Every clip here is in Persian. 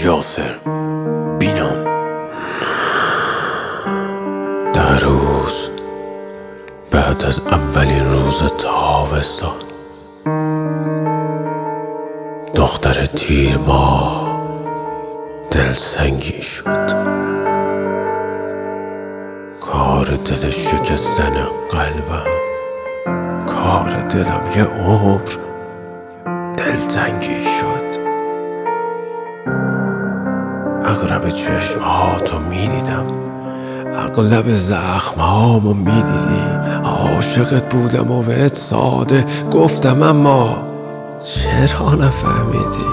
یاسر بینام. در روز بعد از اولین روز تابستان، دختر تیر ماه دلسنگی شد. کار دل شکستن قلبم، کار دلم یه عمر دلتنگی شد. اغرب چشمهاتو میدیدم، اغلب زخمهامو میدیدی. عاشقت بودم و بهت ساده گفتم، اما چرا نفهمیدی؟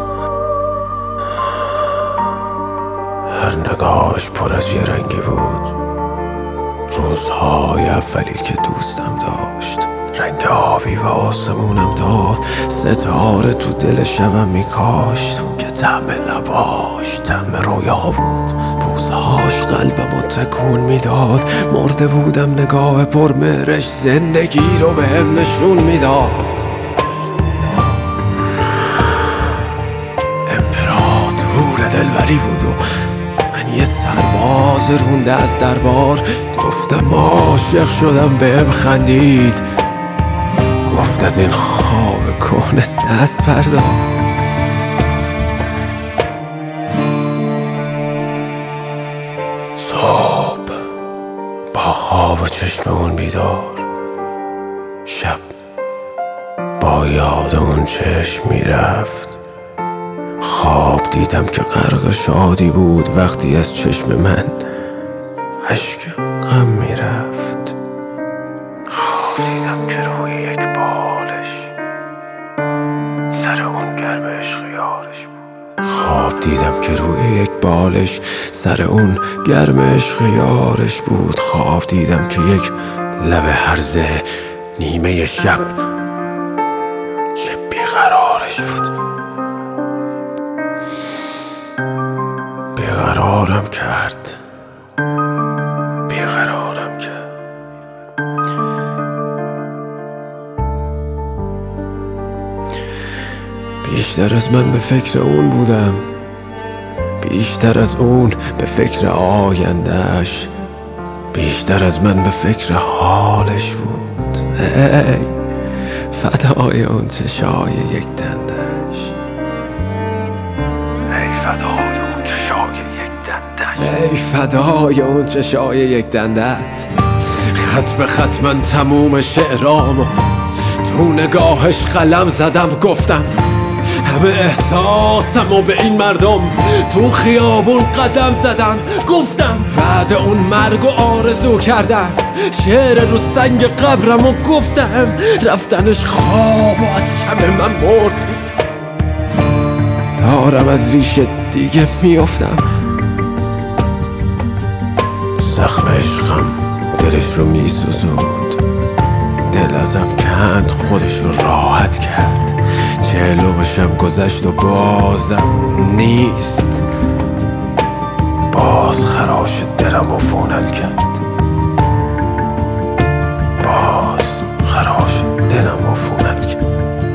هر نگاهش پر از یه رنگی بود. روزهای اولی که دوستم داشت، رنگ آبی و آسمونم داد. ستاره تو دل شبم میکاشت که طعم لباش طعم رویا بود. بوسهاش قلبمو تکون میداد. مرده بودم نگاه پرمهرش زندگی رو بهم نشون میداد. امپراتور دلبری بود و من یه سرباز رونده از دربار. گفتم عاشق شدم، بهم خندید، گفت از این خواب کهنه دست بردار. صبح با خواب و چشم اون بیدار، شب با یاد اون چشم میرفت. خواب دیدم که غرق شادی بود وقتی از چشم من اشک غم میرفت. خواب دیدم که روی یک بالش سر اون گرم عشق یارش بود. خواب دیدم که روی یک بالش سر اون گرم عشق یارش بود. خواب دیدم که یک لب هرزه نیمه شب چه بیقرارش بود. بیقرارم کرد، بیقرارم کرد. بیشتر از من به فکر اون بودم، بیشتر از اون به فکر آیندهش، بیشتر از من به فکر حالش بود. ای فدای اون چشای یک دندش، ای فدای اون چشای یک دندش، ای فدای اون چشای یک دندت. خط به خط من تموم شعرامو تو نگاهش قلم زدم. گفتم همه احساسمو به این مردم تو خیابون قدم زدم. گفتم بعد اون مرگو آرزو کردم، شعر رو سنگ قبرمو گفتم. رفتنش خواب و از شب من مرد، دارم از ریشه دیگه میافتم. زخم عشقم دلش رو میسوزوند، دل ازم کند خودش رو راحت کرد. 40 شب گذشت و بازم نیست، باز خراش دلم عفونت کرد، باز خراش دلم عفونت کرد.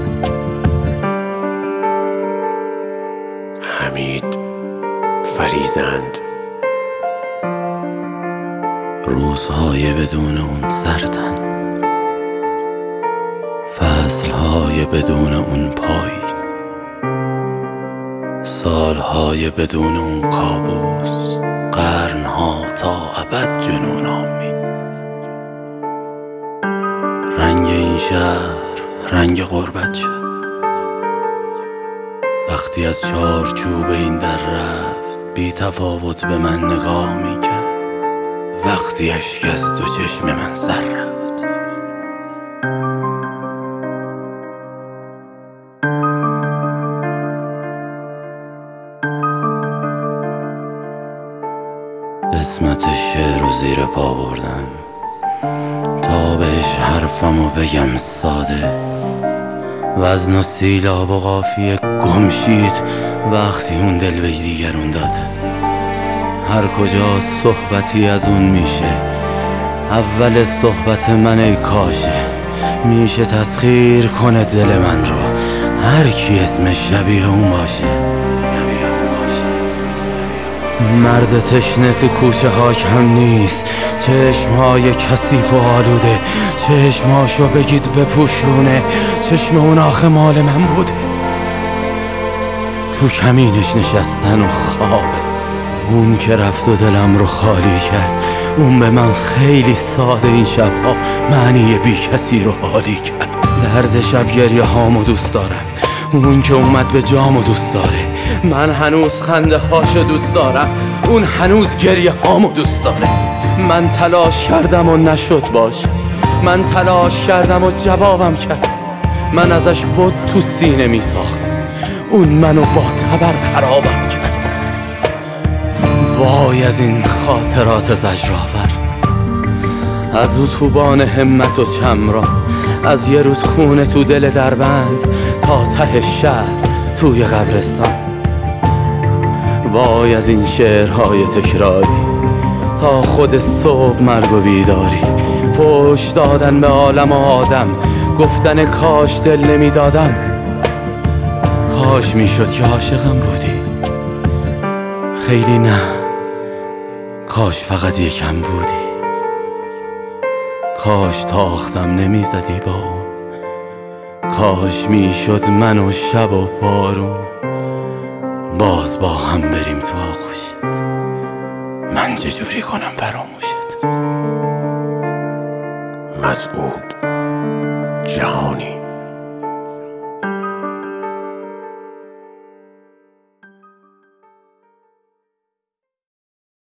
حمید فریزند. روزهای بدون اون سردن، فصلهای بدون اون پاییز، سالهای بدون اون کابوس، قرنها تا ابد جنون آمیز. رنگ این شهر رنگ غربت شد وقتی از چارچوب این در رفت. بی تفاوت به من نگاه میکرد وقتی اشک از تو چشم من سر رفت. قسمت شعر رو زیر پا بردم تا بهش حرفمو بگم ساده. وزن و سیلاب و قافیه گمشید وقتی اون دل به دیگرون داده. هر کجا صحبتی از اون میشه، اول صحبت من ای کاشه. میشه تسخیر کنه دل من رو هر کی اسمش شبیه اون باشه. مرد تشنه تو کوچه ها کم نیست، چشمهای کثیف و آلوده، چشمهاشو بگید بپوشونه، چشم اون آخه مال من بوده. تو کمینش نشستن و خوابه، اون که رفت و دلم رو خالی کرد، اون به من خیلی ساده این شبها معنی بی کسی رو حالی کرد. درد شب گریه هامو دوست دارم، اون که اومد به جامو دوست داره، من هنوز خنده هاشو دوست دارم، اون هنوز گریه هامو دوست داره. من تلاش کردم و نشد باش، من تلاش کردم و جوابم کرد، من ازش بود تو سینه می ساختم، اون منو با تبر خرابم کرد. وای از این خاطرات زجرآور، از اتوبان همت و چمران، از یه رودخونه تو دل دربند تا ته شهر توی قبرستان. وای از این شعرهای تکراری تا خود صبح مرگ و بیداری، فوش دادن به عالم و آدم، گفتن کاش دل نمیدادم، کاش میشد که عاشقم بودی، خیلی نه، کاش فقط یکم بودی، کاش تاختم نمیزدی با اون، کاش میشد من و شب و بارون باز با هم بریم تو آغوشت، من چجوری کنم فراموشت. مسعود جهانی.